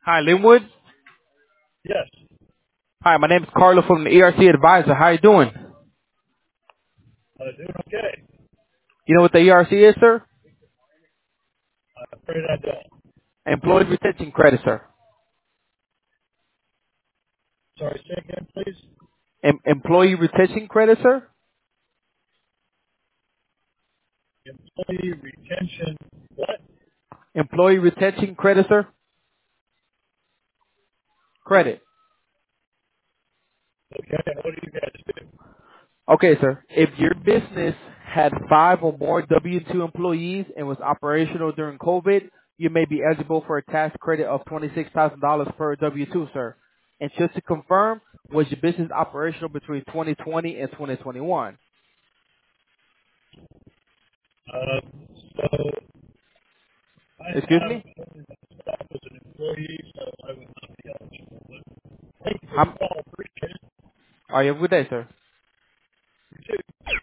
Hi, Linwood. Yes. Hi, my name is Carlo from the ERC Advisor. How you doing? Doing okay. You know what the ERC is, sir? I'm afraid I don't. Employee Retention Credit, sir. Sorry, say again, please. Employee Retention Credit, sir? Employee retention. What? Employee Retention Credit, sir? Credit. Okay, and what do you guys do? Okay, sir. If your business had 5 or more W-2 employees and was operational during COVID, you may be eligible for a tax credit of $26,000 per W-2, sir. And just to confirm, was your business operational between 2020 and 2021? Um, so I Excuse have me? myself as an employee, so I would not be eligible. But thank you for the How, call. Appreciate it. are you have a good day, sir?